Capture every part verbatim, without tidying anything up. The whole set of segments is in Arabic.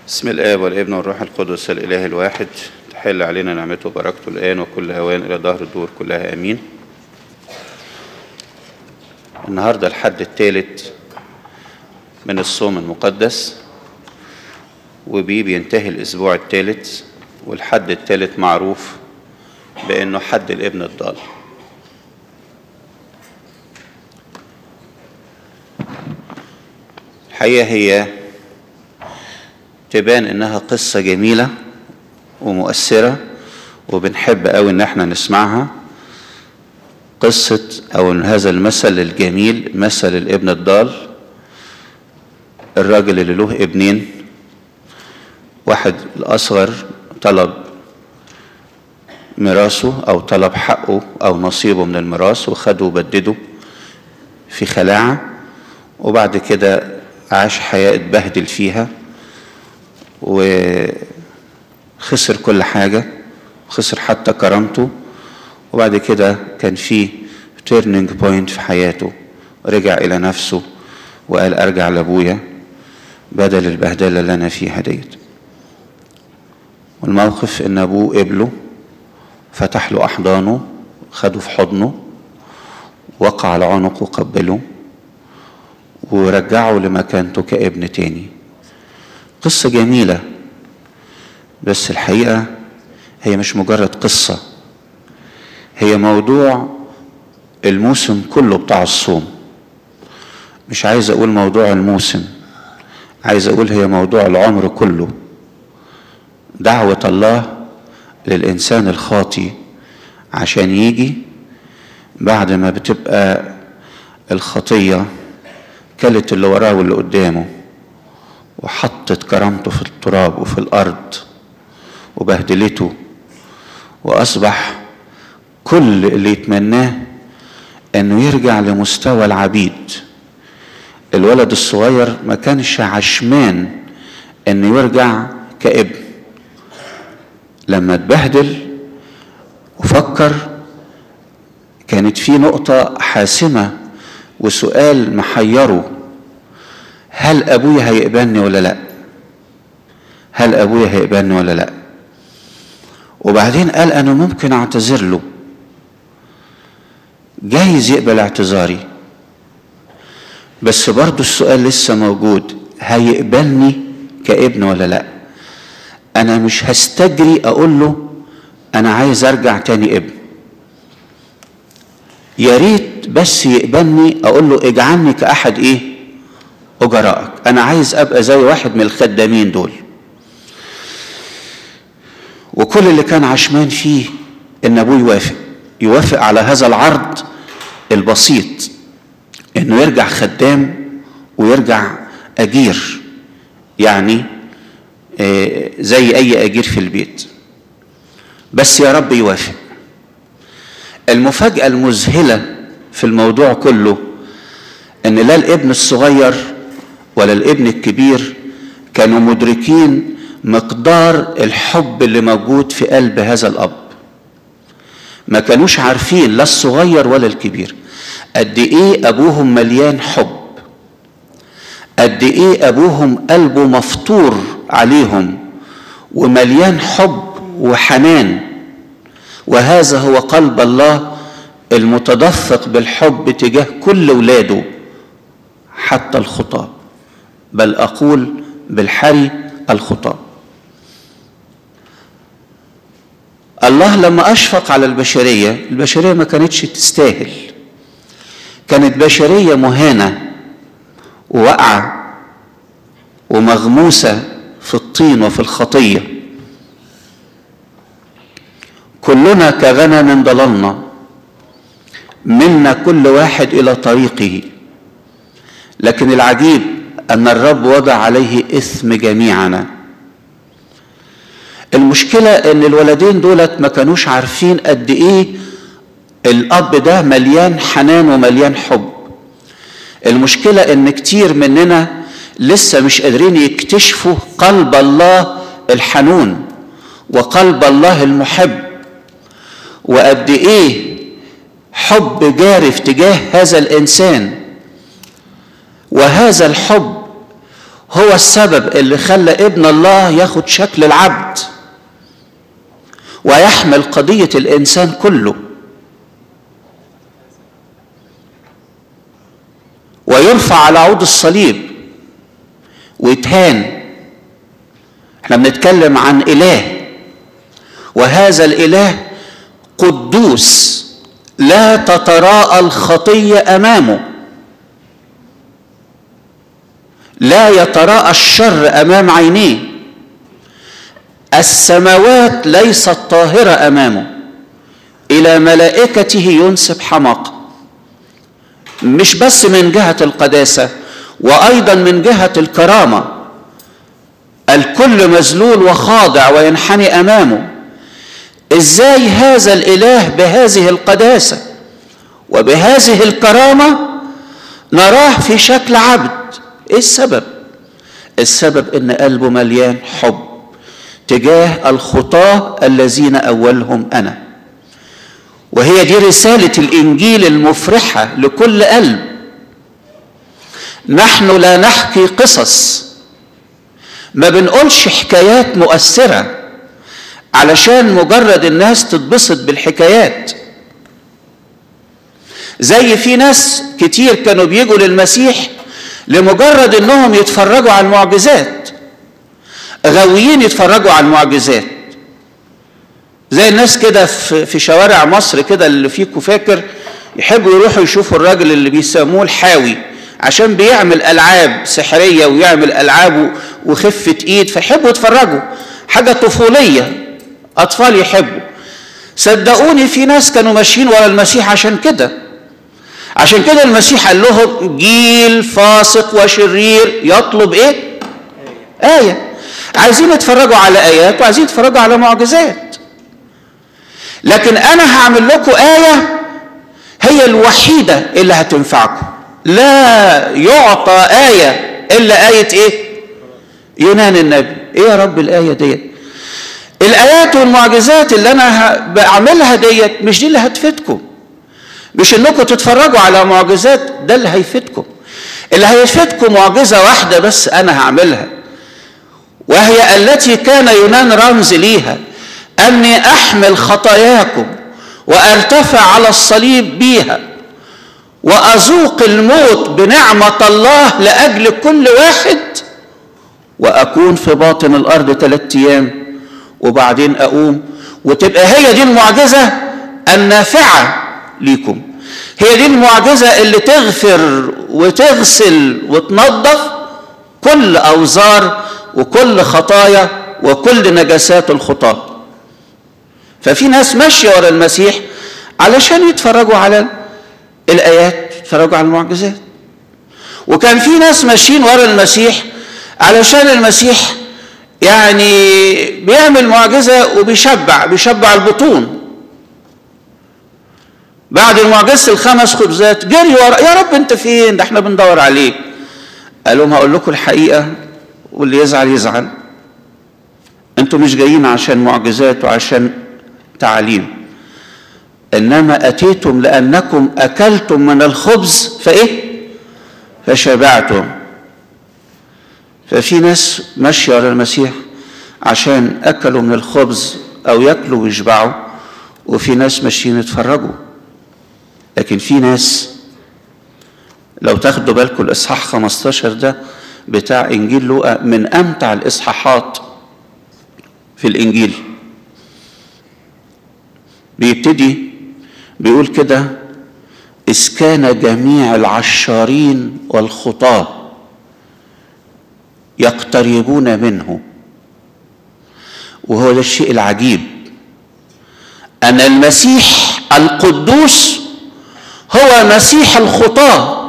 بسم الآب والابن والروح القدس الإله الواحد، تحل علينا نعمته وبركته الآن وكل أوان إلى دهر الدور كلها آمين. النهاردة الحد الثالث من الصوم المقدس، وبيه بينتهي الأسبوع الثالث، والحد الثالث معروف بأنه حد الابن الضال. الحقيقة هي تبان انها قصة جميلة ومؤثرة وبنحب قوي ان احنا نسمعها. قصة او هذا المثل الجميل، مثل الابن الضال، الراجل اللي له ابنين، واحد الاصغر طلب ميراثه او طلب حقه او نصيبه من الميراث وخده وبدده في خلاعة، وبعد كده عاش حياة اتبهدل فيها وخسر كل حاجة، خسر حتى كرامته. وبعد كده كان في تيرنينج بوينت في حياته، رجع إلى نفسه وقال أرجع لأبويا بدل البهدلة اللي أنا فيها ديت. والموقف إن أبوه قبله، فتح له أحضانه، خده في حضنه، وقع على عنقه وقبله ورجعه لمكانته كابن تاني. قصة جميلة، بس الحقيقة هي مش مجرد قصة، هي موضوع الموسم كله بتاع الصوم. مش عايز أقول موضوع الموسم، عايز أقول هي موضوع العمر كله. دعوة الله للإنسان الخاطي عشان يجي بعد ما بتبقى الخطية كلت اللي وراه واللي قدامه، وحطت كرامته في التراب وفي الأرض وبهدلته، وأصبح كل اللي يتمناه أنه يرجع لمستوى العبيد. الولد الصغير ما كانش عشمان أنه يرجع كابن، لما اتبهدل وفكر كانت في نقطة حاسمة وسؤال محيره: هل أبويا هيقبلني ولا لأ؟ هل أبويا هيقبلني ولا لأ؟ وبعدين قال أنا ممكن أعتذر له، جايز يقبل اعتذاري، بس برضو السؤال لسه موجود: هيقبلني كابن ولا لأ؟ أنا مش هستجري أقول له أنا عايز أرجع تاني ابن، يا ريت بس يقبلني أقول له اجعلني كأحد إيه؟ أجرائك. أنا عايز أبقى زي واحد من الخدامين دول. وكل اللي كان عشمان فيه إن أبوه يوافق يوافق على هذا العرض البسيط، إنه يرجع خدام ويرجع أجير، يعني زي أي أجير في البيت، بس يا رب يوافق. المفاجأة المذهلة في الموضوع كله إن لا الابن الصغير ولا الابن الكبير كانوا مدركين مقدار الحب اللي موجود في قلب هذا الأب. ما كانوش عارفين لا الصغير ولا الكبير قد إيه أبوهم مليان حب، قد إيه أبوهم قلبه مفطور عليهم ومليان حب وحنان. وهذا هو قلب الله المتدفق بالحب تجاه كل ولاده حتى الخطاة، بل أقول بالحري الخطاة. الله لما أشفق على البشرية، البشرية ما كانتش تستاهل، كانت بشرية مهانة ووقعة ومغموسة في الطين وفي الخطية. كلنا كغنم ضللنا، منا كل واحد إلى طريقه، لكن العجيب أن الرب وضع عليه إثم جميعنا. المشكلة أن الولدين دولت ما كانوش عارفين قد إيه الأب ده مليان حنان ومليان حب. المشكلة أن كتير مننا لسه مش قادرين يكتشفوا قلب الله الحنون وقلب الله المحب، وقد إيه حب جارف تجاه هذا الإنسان. وهذا الحب هو السبب اللي خلى ابن الله ياخد شكل العبد ويحمل قضية الإنسان كله ويرفع على عود الصليب ويتهان. احنا بنتكلم عن إله، وهذا الإله قدوس لا تتراءى الخطية أمامه، لا يتراءى الشر أمام عينيه، السماوات ليست طاهرة أمامه، إلى ملائكته ينسب حماقة، مش بس من جهة القداسة وأيضا من جهة الكرامة. الكل مذلول وخاضع وينحني أمامه. إزاي هذا الإله بهذه القداسة وبهذه الكرامة نراه في شكل عبد؟ إيه السبب؟ السبب إن قلبه مليان حب تجاه الخطاة الذين أولهم أنا. وهي دي رسالة الإنجيل المفرحة لكل قلب. نحن لا نحكي قصص، ما بنقولش حكايات مؤثرة علشان مجرد الناس تتبسط بالحكايات. زي في ناس كتير كانوا بيجوا للمسيح لمجرد انهم يتفرجوا على المعجزات، غاويين يتفرجوا على المعجزات. زي الناس كده في شوارع مصر كده اللي فيكم فاكر يحبوا يروحوا يشوفوا الراجل اللي بيسموه الحاوي عشان بيعمل ألعاب سحرية ويعمل ألعاب وخفة إيد، فيحبوا يتفرجوا، حاجة طفولية، أطفال يحبوا. صدقوني في ناس كانوا ماشيين ورا المسيح عشان كده. عشان كده المسيح قال لهم جيل فاسق وشرير يطلب إيه؟ آية. عايزين يتفرجوا على آيات وعايزين يتفرجوا على معجزات، لكن أنا هعمل لكم آية هي الوحيدة اللي هتنفعكم. لا يعطى آية إلا آية إيه؟ يونان النبي. إيه يا رب الآية ديت؟ الآيات والمعجزات اللي أنا بعملها ديت مش دي اللي هتفيدكم، مش إنكم تتفرجوا على معجزات، ده اللي هيفيدكم. اللي هيفيدكم معجزة واحدة بس أنا هعملها، وهي التي كان يونان رمز ليها، أني أحمل خطاياكم وأرتفع على الصليب بيها وأذوق الموت بنعمة الله لأجل كل واحد، وأكون في باطن الأرض ثلاثة أيام وبعدين أقوم. وتبقى هي دي المعجزة النافعة ليكم، هي دي المعجزة اللي تغفر وتغسل وتنظف كل أوزار وكل خطايا وكل نجاسات الخطاة. ففي ناس ماشية ورا المسيح علشان يتفرجوا على الآيات، يتفرجوا على المعجزات. وكان في ناس ماشيين ورا المسيح علشان المسيح يعني بيعمل معجزة وبيشبع بيشبع البطون. بعد المعجزة الخمس خبزات جري ورا، يا رب انت فين؟ ده احنا بندور عليك. قال لهم هقول لكم الحقيقة واللي يزعل يزعل، انتوا مش جايين عشان معجزات وعشان تعاليم، انما اتيتم لانكم اكلتم من الخبز فايه؟ فشبعتم. ففي ناس ماشيه ورا المسيح عشان اكلوا من الخبز او ياكلوا ويشبعوا، وفي ناس ماشيين يتفرجوا. لكن في ناس لو تاخدوا بالكم الاصحاح خمستاشر ده بتاع انجيل لوقا من امتع الاصحاحات في الانجيل. بيبتدي بيقول كده: إذ كان جميع العشارين والخطاة يقتربون منه. وهو ده الشيء العجيب، أن المسيح القدوس هو مسيح الخطاة،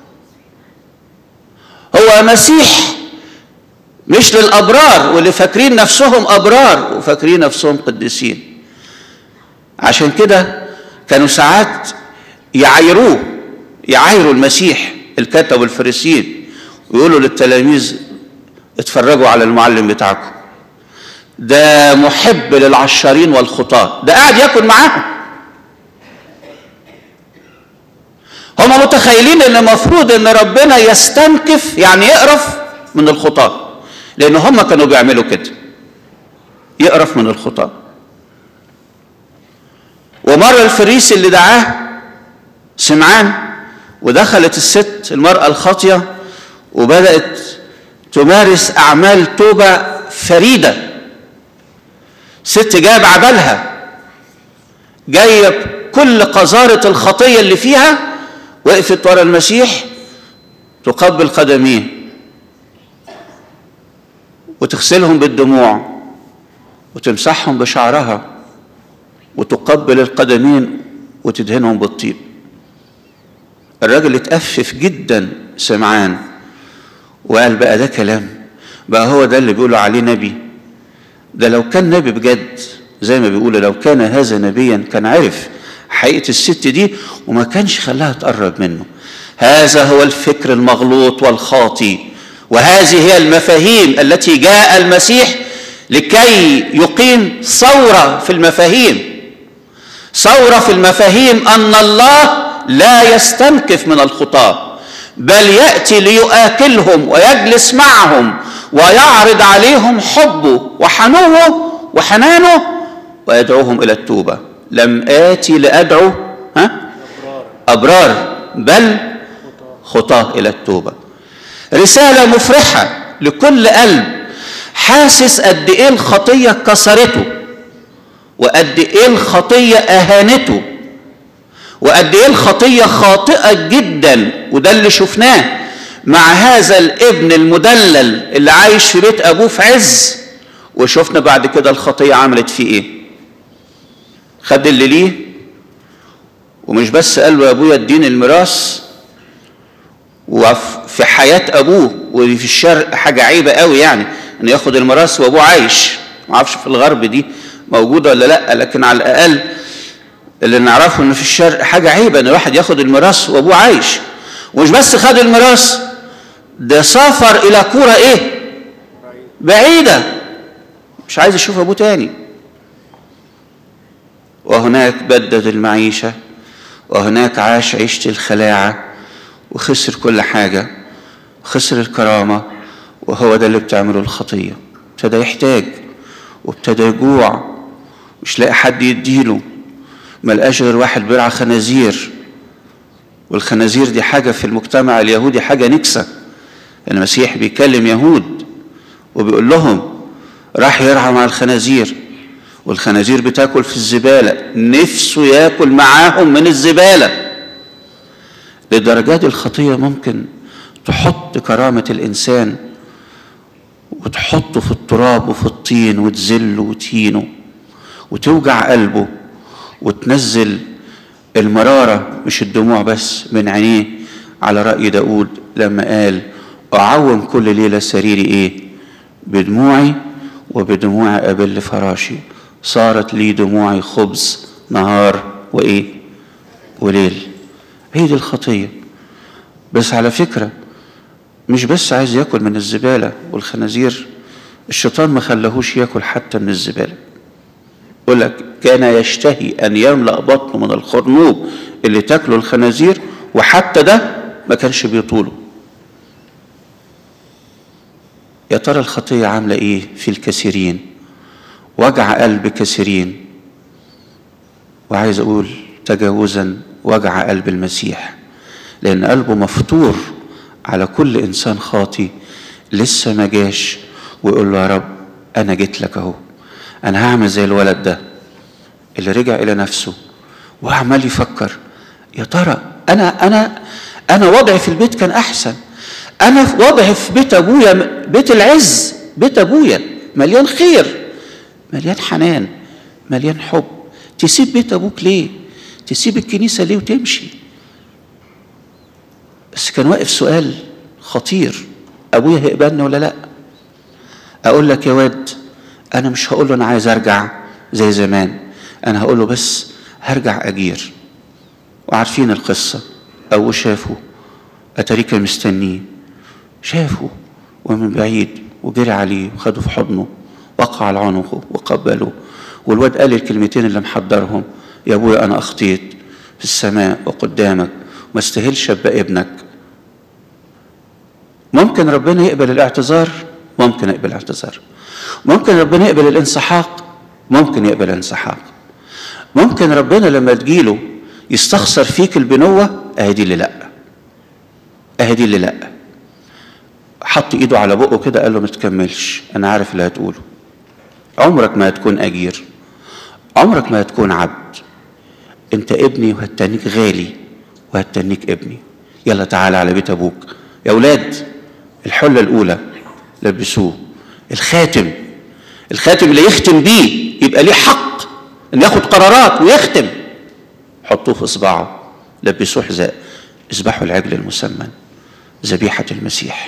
هو مسيح مش للأبرار واللي فاكرين نفسهم أبرار وفاكرين نفسهم قديسين. عشان كده كانوا ساعات يعايروه يعايروا المسيح الكتبة والفريسيين ويقولوا للتلاميذ اتفرجوا على المعلم بتاعكم، ده محب للعشارين والخطاة، ده قاعد ياكل معاهم. هم متخيلين ان المفروض ان ربنا يستنكف يعني يقرف من الخطاة، لأن هم كانوا بيعملوا كده، يقرف من الخطاة. ومرة الفريسي اللي دعاه سمعان، ودخلت الست المرأة الخاطية وبدأت تمارس أعمال توبة فريدة. ست جايب عبالها، جايب كل قذارة الخطية اللي فيها، وقفت ورا المسيح تقبل قدميه وتغسلهم بالدموع وتمسحهم بشعرها وتقبل القدمين وتدهنهم بالطيب. الراجل اتأفف جدا سمعان وقال بقى ده كلام، بقى هو ده اللي بيقولوا عليه نبي؟ ده لو كان نبي بجد زي ما بيقولوا، لو كان هذا نبيا كان عرف حقيقة الست دي وما كانش خلاها تقرب منه. هذا هو الفكر المغلوط والخاطئ، وهذه هي المفاهيم التي جاء المسيح لكي يقيم ثورة في المفاهيم. ثورة في المفاهيم أن الله لا يستنكف من الخطاة، بل يأتي ليؤكلهم ويجلس معهم ويعرض عليهم حبه وحنوه وحنانه ويدعوهم إلى التوبة. لم آتي لأدعو ها أبرار بل خطاة إلى التوبة. رسالة مفرحة لكل قلب حاسس قد إيه الخطية كسرته، وقد إيه الخطية أهانته، وقد إيه الخطية خاطئة جدا. وده اللي شفناه مع هذا الابن المدلل اللي عايش في بيت أبوه في عز، وشفنا بعد كده الخطية عملت فيه إيه. خد اللي ليه، ومش بس قال له يا أبويا اديني الميراث، وفي حياة أبوه، ودي في الشرق حاجة عيبة قوي يعني إنه ياخد الميراث وأبوه عايش. ما اعرفش في الغرب دي موجودة ولا لأ، لكن على الأقل اللي نعرفه إنه في الشرق حاجة عيبة إن الواحد ياخد الميراث وأبوه عايش. ومش بس خد الميراث، ده سافر إلى قرى إيه؟ بعيدة، مش عايز يشوف أبوه تاني. وهناك بدد المعيشة، وهناك عاش عيشة الخلاعة، وخسر كل حاجة، وخسر الكرامة. وهو ده اللي بتعمله الخطية. ابتدى يحتاج وابتدى يجوع، مش لاقي حد يديله، ملقاش غير واحد بيرعى خنازير. والخنازير دي حاجة في المجتمع اليهودي حاجة نكسة. المسيح بيكلم يهود وبيقول لهم راح يرعى مع الخنازير، والخنازير بتاكل في الزبالة، نفسه ياكل معاهم من الزبالة. لدرجات الخطية ممكن تحط كرامة الإنسان وتحطه في التراب وفي الطين وتذله وتهينه وتوجع قلبه وتنزل المرارة مش الدموع بس من عينيه، على رأي داود لما قال أعوم كل ليلة سريري إيه؟ بدموعي وبدموع أبل فراشي، صارت لي دموعي خبز نهار وإيه؟ وليل. هي دي الخطية. بس على فكرة مش بس عايز ياكل من الزبالة والخنازير، الشيطان ما خلاهوش ياكل حتى من الزبالة. يقول لك كان يشتهي أن يملأ بطنه من الخرنوب اللي تاكله الخنازير، وحتى ده ما كانش بيطوله. يا ترى الخطية عاملة إيه في الكثيرين؟ وجع قلب كثيرين. وعايز أقول تجاوزا وجع قلب المسيح، لأن قلبه مفتور على كل إنسان خاطي لسه ما جاش ويقول له يا رب أنا جيت لك أهو، أنا هعمل زي الولد ده اللي رجع إلى نفسه وعمال يفكر يا ترى أنا أنا أنا وضعي في البيت كان أحسن، أنا وضعي في بيت أبويا بيت العز، بيت أبويا مليان خير مليان حنان مليان حب. تسيب بيت أبوك ليه؟ تسيب الكنيسة ليه وتمشي؟ بس كان واقف سؤال خطير، أبويا هيقبلني ولا لأ؟ أقول لك يا واد أنا مش هقول له أنا عايز أرجع زي زمان، أنا هقول له بس هرجع أجير. وعارفين القصة، أبوه شافه أتاريكا مستنيه، شافه ومن بعيد وجري عليه وخده في حضنه وقع على عنقه وقبله. والواد قال الكلمتين اللي محضرهم، يا أبويا أنا أخطيت في السماء وقدامك، ما استاهلش أبقى ابنك. ممكن ربنا يقبل الاعتذار، ممكن يقبل الاعتذار. ممكن ربنا يقبل الانسحاق، ممكن يقبل الانسحاق. ممكن ربنا لما تجيله يستخسر فيك البنوة، اهدي اللي لا، اهدي اللي لا. حط ايده على بقه كده قال له ما تكملش، انا عارف اللي هتقوله. عمرك ما هتكون اجير، عمرك ما هتكون عبد، انت ابني وهتنيك غالي وهتنيك ابني. يلا تعالى على بيت ابوك يا اولاد. الحله الاولى لبسوه الخاتم، الخاتم اللي يختم بيه يبقى ليه حق ان ياخد قرارات ويختم. حطوه في اصبعه، لبسوه حذاء، اذبحوا العجل المسمن، ذبيحه المسيح.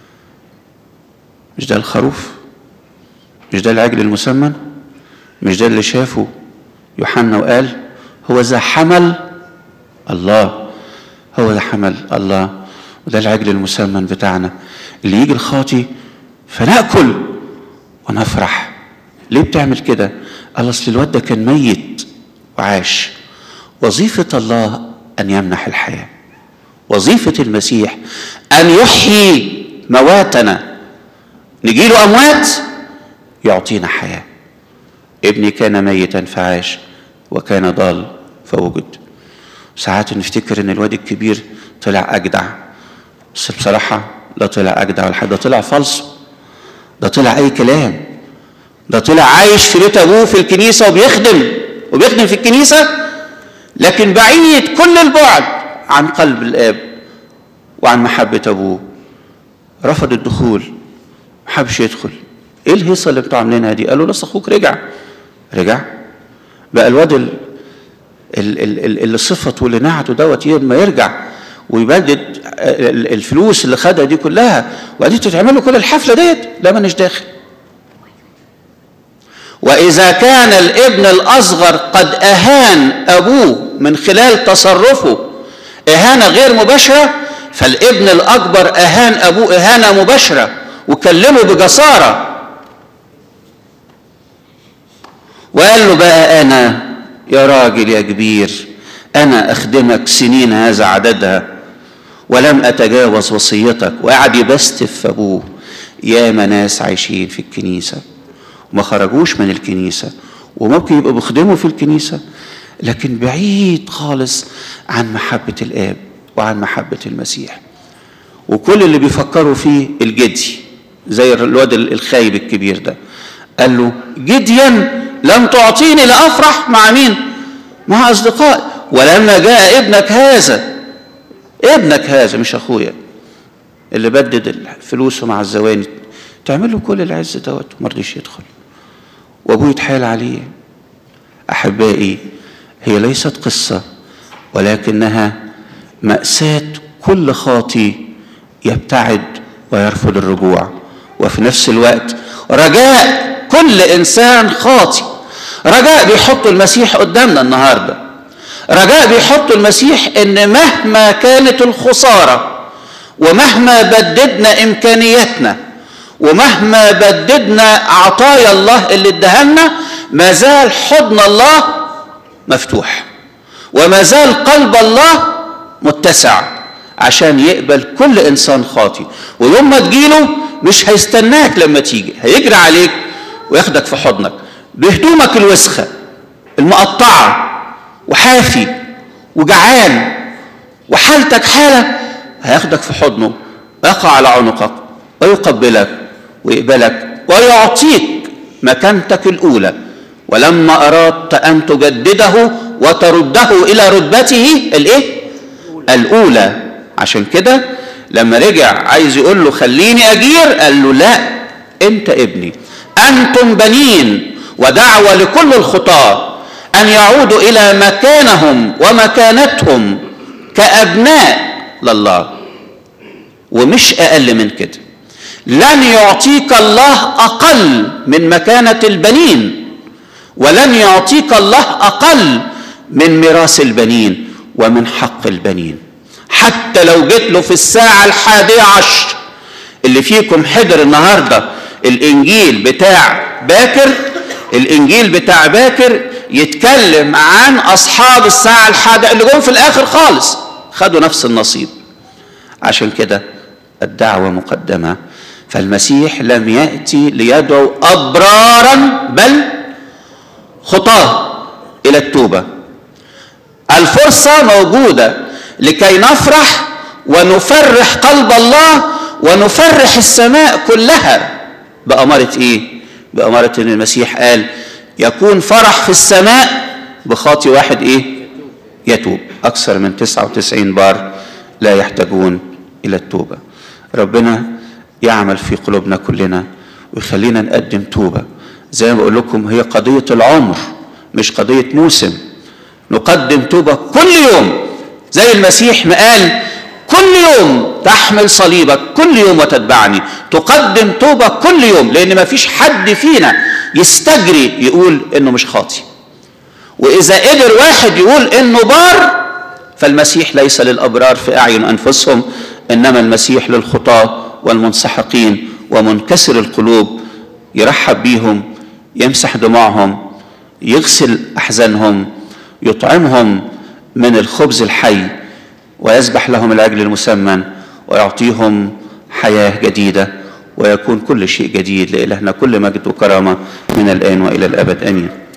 مش ده الخروف؟ مش ده العجل المسمن؟ مش ده اللي شافه يوحنا وقال هو ذا حمل الله، هو ذا حمل الله. وده العجل المسمن بتاعنا اللي يجي الخاطي فنأكل ونفرح. ليه بتعمل كده؟ قال اصل الواد ده كان ميت وعاش. وظيفة الله أن يمنح الحياة، وظيفة المسيح أن يحيي مواتنا. نجيله أموات يعطينا حياة. ابني كان ميتا فعاش وكان ضال فوجد. ساعات نفتكر ان الواد الكبير طلع اجدع، بس بصراحة لا طلع اجدع ولا حاجة، ده طلع فالص، ده طلع اي كلام، ده طلع عايش في بيت ابوه في الكنيسة وبيخدم وبيخدم في الكنيسة، لكن بعيد كل البعد عن قلب الاب وعن محبة ابوه. رفض الدخول، ما حبش يدخل. ايه الهيصة اللي انتوا عاملينها دي؟ قالوا لسه اخوك رجع. رجع بقى الواد اللي صفته واللي نعته دوت ما يرجع ويبدد الفلوس اللي خدها دي كلها وبعدين تتعمل كل الحفله ديت؟ لا مانيش داخل. واذا كان الابن الاصغر قد اهان ابوه من خلال تصرفه اهانه غير مباشره، فالابن الاكبر اهان ابوه اهانه مباشره وكلمه بجساره وقال له بقى انا يا راجل يا كبير انا اخدمك سنين هذا عددها ولم اتجاوز وصيتك. وقعد يبستف في ابوه. ياما ناس عايشين في الكنيسه وما خرجوش من الكنيسه وممكن يبقوا بيخدموا في الكنيسه لكن بعيد خالص عن محبه الاب وعن محبه المسيح. وكل اللي بيفكروا فيه الجدي، زي الواد الخايب الكبير ده قال له جديا لم تعطيني لأفرح مع مين؟ مع أصدقائي. ولما جاء ابنك هذا، ابنك هذا مش أخويا اللي بدد فلوسه مع الزواني، تعمل له كل العز دوت وما رضيش يدخل وأبوه يتحايل عليه. أحبائي، هي ليست قصة ولكنها مأساة كل خاطي يبتعد ويرفض الرجوع، وفي نفس الوقت رجاء كل إنسان خاطي. رجاء بيحط المسيح قدامنا النهاردة، رجاء بيحط المسيح إن مهما كانت الخسارة ومهما بددنا إمكانياتنا ومهما بددنا عطايا الله اللي ادهلنا، ما زال حضن الله مفتوح وما زال قلب الله متسع عشان يقبل كل إنسان خاطي. ويوم ما تجيله مش هيستناك لما تيجي، هيجري عليك وياخدك في حضنك بهدومك الوسخة المقطعة وحافي وجعان وحالتك حالة، هياخدك في حضنه ويقع على عنقك ويقبلك ويقبلك ويعطيك مكانتك الأولى. ولما أردت أن تجدده وترده إلى رتبته الإيه؟ الأولى. عشان كده لما رجع عايز يقول له خليني أجير، قال له لا، أنت ابني، أنتم بنين. ودعوة لكل الخطاة أن يعودوا إلى مكانهم ومكانتهم كأبناء لله، ومش أقل من كده. لن يعطيك الله أقل من مكانة البنين، ولن يعطيك الله أقل من ميراث البنين ومن حق البنين. حتى لو جيت له في الساعة الحادية عشر، اللي فيكم حضر النهاردة الإنجيل بتاع باكر، الإنجيل بتاع باكر يتكلم عن أصحاب الساعة الحادية اللي جم في الآخر خالص خدوا نفس النصيب. عشان كده الدعوة مقدمة. فالمسيح لم يأتي ليدعو أبرارا بل خطاة إلى التوبة. الفرصة موجودة لكي نفرح ونفرح قلب الله ونفرح السماء كلها. بأمارة إيه؟ بأمارة إن المسيح قال يكون فرح في السماء بخاطي واحد إيه؟ يتوب. أكثر من تسعة وتسعين بار لا يحتاجون إلى التوبة. ربنا يعمل في قلوبنا كلنا ويخلينا نقدم توبة. زي ما بقول لكم هي قضية العمر مش قضية موسم. نقدم توبة كل يوم زي المسيح ما قال كل يوم تحمل صليبك كل يوم وتتبعني. تقدم توبة كل يوم، لأن ما فيش حد فينا يستجري يقول إنه مش خاطي. وإذا قدر واحد يقول إنه بار فالمسيح ليس للأبرار في أعين أنفسهم، إنما المسيح للخطاة والمنسحقين ومنكسر القلوب. يرحب بيهم، يمسح دموعهم، يغسل أحزانهم، يطعمهم من الخبز الحي، ويذبح لهم العجل المسمن، ويعطيهم حياة جديدة، ويكون كل شيء جديد. لإلهنا كل مجد وكرامة من الآن وإلى الأبد. آمين.